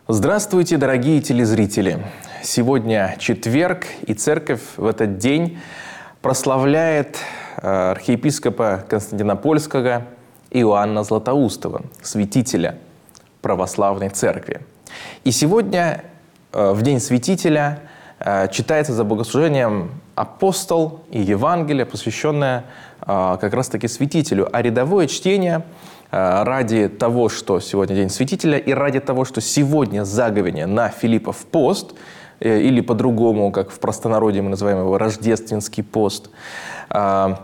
Здравствуйте, дорогие телезрители! Сегодня четверг, и церковь в этот день прославляет архиепископа Константинопольского Иоанна Златоустова, святителя православной церкви. И сегодня, в день святителя, читается за богослужением апостол и Евангелие, посвященное как раз-таки святителю, а рядовое чтение ради того, что сегодня день святителя, и ради того, что сегодня заговение на Филиппов пост, или по-другому, как в простонародье мы называем его, рождественский пост, то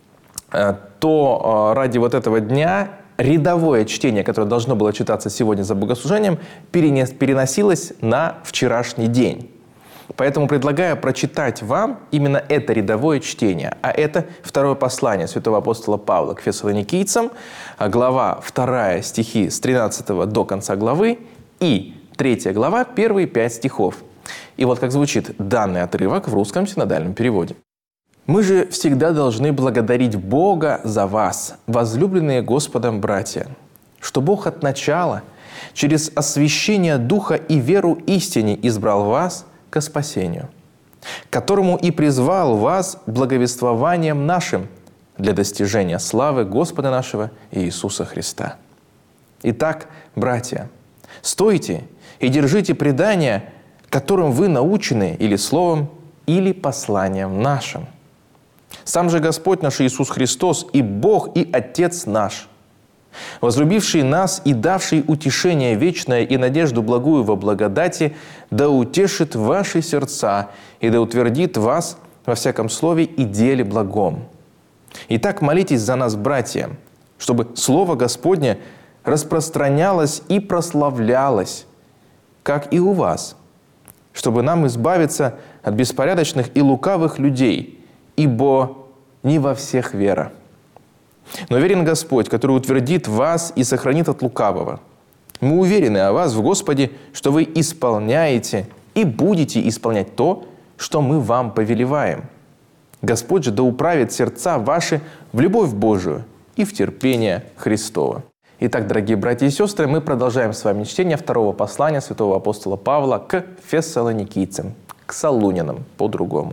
ради вот этого дня рядовое чтение, которое должно было читаться сегодня за богослужением, переносилось на вчерашний день. Поэтому предлагаю прочитать вам именно это рядовое чтение. А это второе послание святого апостола Павла к фессалоникийцам, глава 2, стихи с 13 до конца главы, и 3 глава, первые 5 стихов. И вот как звучит данный отрывок в русском синодальном переводе. «Мы же всегда должны благодарить Бога за вас, возлюбленные Господом братья, что Бог от начала, через освящение Духа и веру истине избрал вас ко спасению, которому и призвал вас благовествованием нашим для достижения славы Господа нашего Иисуса Христа. Итак, братья, стойте и держите предание, которым вы научены или словом, или посланием нашим. Сам же Господь наш Иисус Христос и Бог, и Отец наш, возлюбивший нас и давший утешение вечное и надежду благую во благодати, да утешит ваши сердца и да утвердит вас во всяком слове и деле благом. Итак, молитесь за нас, братья, чтобы Слово Господне распространялось и прославлялось, как и у вас, чтобы нам избавиться от беспорядочных и лукавых людей, ибо не во всех вера. Но верен Господь, который утвердит вас и сохранит от лукавого. Мы уверены о вас в Господе, что вы исполняете и будете исполнять то, что мы вам повелеваем. Господь же да управит сердца ваши в любовь Божию и в терпение Христово». Итак, дорогие братья и сестры, мы продолжаем с вами чтение второго послания святого апостола Павла к фессалоникийцам, к салунянам по-другому.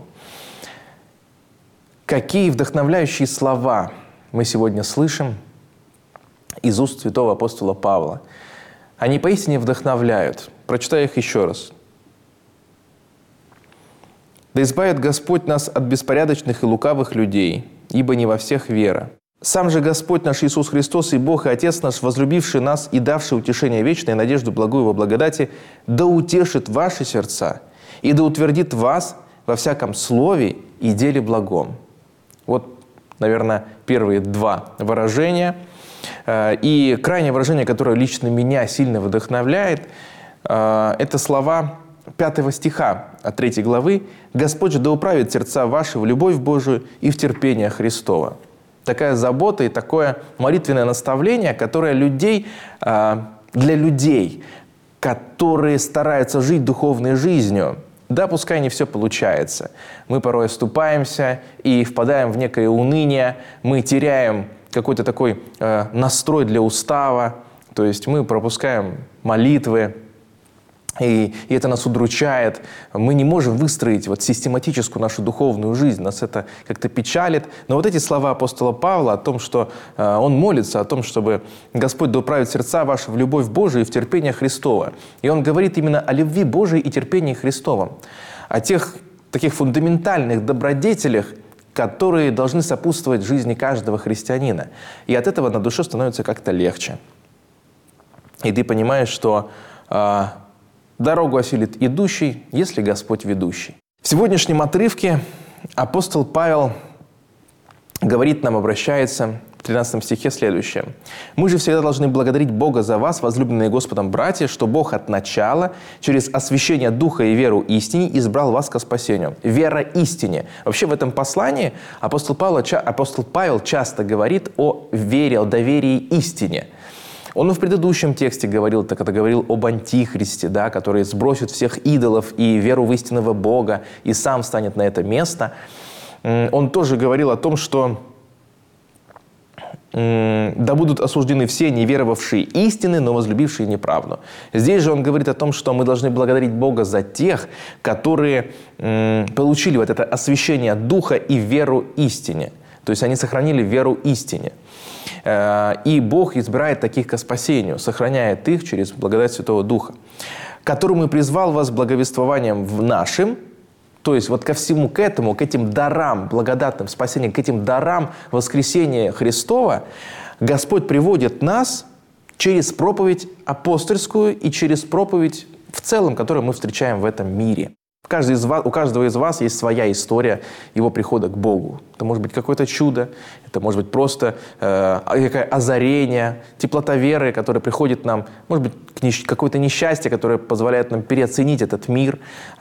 Какие вдохновляющие слова мы сегодня слышим из уст святого апостола Павла. Они поистине вдохновляют. Прочитаю их еще раз. «Да избавит Господь нас от беспорядочных и лукавых людей, ибо не во всех вера. Сам же Господь наш Иисус Христос и Бог и Отец наш, возлюбивший нас и давший утешение вечное и надежду благую во благодати, да утешит ваши сердца и да утвердит вас во всяком слове и деле благом». Вот, наверное, первые два выражения. И крайнее выражение, которое лично меня сильно вдохновляет, это слова 5 стиха от 3 главы. «Господь же да управит сердца ваши в любовь Божию и в терпение Христово». Такая забота и такое молитвенное наставление, которое для людей, которые стараются жить духовной жизнью. Да, пускай не все получается. Мы порой оступаемся и впадаем в некое уныние. Мы теряем какой-то такой настрой для устава. То есть мы пропускаем молитвы, и это нас удручает. Мы не можем выстроить систематическую нашу духовную жизнь. Нас это как-то печалит. Но вот эти слова апостола Павла о том, что он молится о том, чтобы Господь да управит сердца ваши в любовь Божию и в терпение Христово. И он говорит именно о любви Божией и терпении Христовом. О тех таких фундаментальных добродетелях, которые должны сопутствовать жизни каждого христианина. И от этого на душе становится как-то легче. И ты понимаешь, что дорогу осилит идущий, если Господь ведущий. В сегодняшнем отрывке апостол Павел говорит нам, обращается в 13 стихе следующее. «Мы же всегда должны благодарить Бога за вас, возлюбленные Господом братья, что Бог от начала, через освящение Духа и веру истине, избрал вас ко спасению». Вера истине. Вообще в этом послании апостол Павел часто говорит о вере, о доверии истине. Он и в предыдущем тексте говорил, когда говорил об антихристе, да, который сбросит всех идолов и веру в истинного Бога, и сам встанет на это место. Он тоже говорил о том, что да будут осуждены все, не веровавшие истины, но возлюбившие неправду. Здесь же он говорит о том, что мы должны благодарить Бога за тех, которые получили вот это освящение Духа и веру истине. То есть они сохранили веру истине. И Бог избирает таких ко спасению, сохраняет их через благодать Святого Духа, которому и призвал вас благовествованием в нашим. То есть вот ко всему к этому, к этим дарам благодатным спасения, к этим дарам воскресения Христова Господь приводит нас через проповедь апостольскую и через проповедь в целом, которую мы встречаем в этом мире. У каждого из вас есть своя история его прихода к Богу. Это может быть какое-то чудо, это может быть просто озарение, теплота веры, которая приходит нам, может быть, какое-то несчастье, которое позволяет нам переоценить этот мир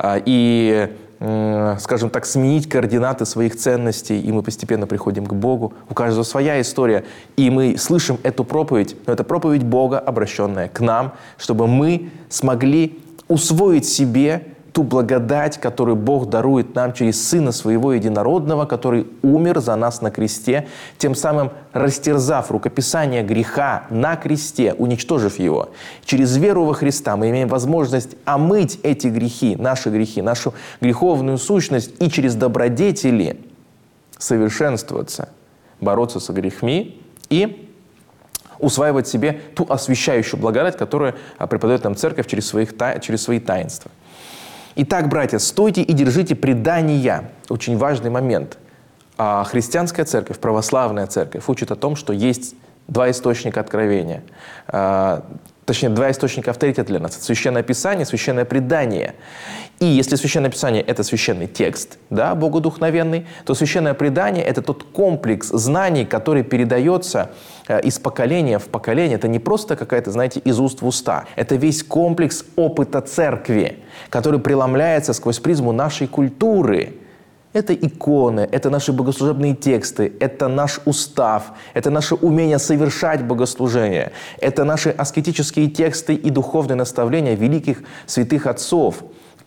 и, скажем так, сменить координаты своих ценностей, и мы постепенно приходим к Богу. У каждого своя история, и мы слышим эту проповедь, но это проповедь Бога, обращенная к нам, чтобы мы смогли усвоить себе ту благодать, которую Бог дарует нам через Сына Своего Единородного, который умер за нас на кресте, тем самым растерзав рукописание греха на кресте, уничтожив его. Через веру во Христа мы имеем возможность омыть эти грехи, нашу греховную сущность, и через добродетели совершенствоваться, бороться со грехами и усваивать себе ту освящающую благодать, которую преподает нам Церковь через свои таинства. Итак, братья, стойте и держите предания. Очень важный момент. Христианская церковь, православная церковь учит о том, что есть два источника откровения. Точнее, два источника авторитета для нас. Это Священное Писание, Священное Предание. И если Священное Писание – это священный текст, да, богодухновенный, то Священное Предание – это тот комплекс знаний, который передается из поколения в поколение. Это не просто какая-то, знаете, из уст в уста. Это весь комплекс опыта церкви, который преломляется сквозь призму нашей культуры. Это иконы, это наши богослужебные тексты, это наш устав, это наше умение совершать богослужение, это наши аскетические тексты и духовные наставления великих святых отцов,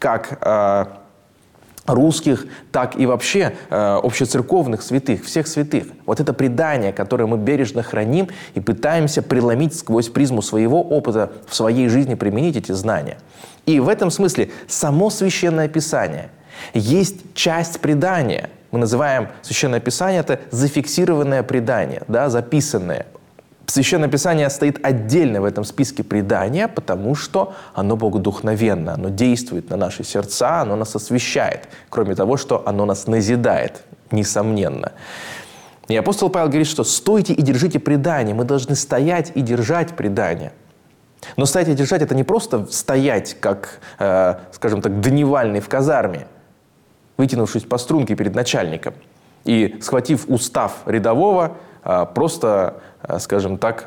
как русских, так и вообще общецерковных святых, всех святых. Вот это предание, которое мы бережно храним и пытаемся преломить сквозь призму своего опыта в своей жизни, применить эти знания. И в этом смысле само Священное Писание есть часть предания. Мы называем Священное Писание – это зафиксированное предание, да, записанное. Священное Писание стоит отдельно в этом списке предания, потому что оно богодухновенно, оно действует на наши сердца, оно нас освящает, кроме того, что оно нас назидает, несомненно. И апостол Павел говорит, что «стойте и держите предание». Мы должны стоять и держать предание. Но стоять и держать – это не просто стоять, как, скажем так, дневальный в казарме, вытянувшись по струнке перед начальником и схватив устав рядового, просто, скажем так,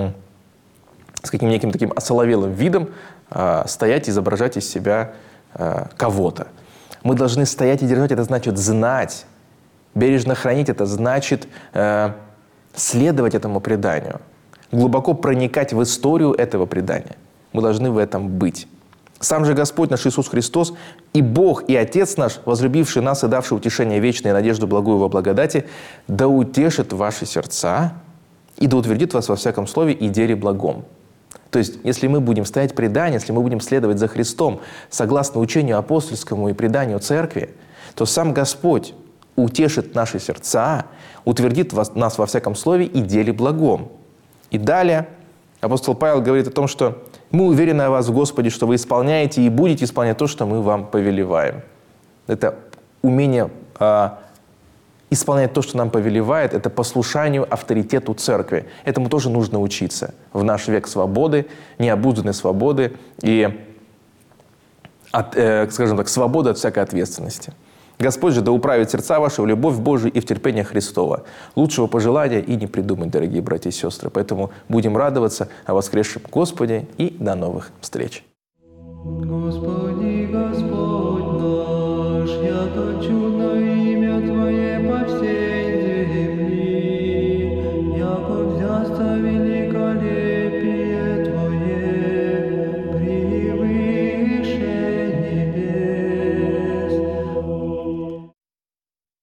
с каким неким таким осоловелым видом стоять и изображать из себя кого-то. Мы должны стоять и держать, это значит знать. Бережно хранить, это значит следовать этому преданию. Глубоко проникать в историю этого предания. Мы должны в этом быть. Сам же Господь наш Иисус Христос и Бог, и Отец наш, возлюбивший нас и давший утешение вечное и надежду благую во благодати, да утешит ваши сердца и да утвердит вас во всяком слове и деле благом. То есть, если мы будем стоять в предании, если мы будем следовать за Христом, согласно учению апостольскому и преданию Церкви, то сам Господь утешит наши сердца, утвердит нас во всяком слове и деле благом. И далее апостол Павел говорит о том, что мы уверены о вас, Господи, что вы исполняете и будете исполнять то, что мы вам повелеваем. Это умение исполнять то, что нам повелевает, это послушанию авторитету церкви. Этому тоже нужно учиться в наш век свободы, необузданной свободы и, скажем так, свободы от всякой ответственности. Господь же да управит сердца ваши в любовь Божию и в терпение Христова. Лучшего пожелания и не придумать, дорогие братья и сестры. Поэтому будем радоваться о воскресшем Господе и до новых встреч. Господи.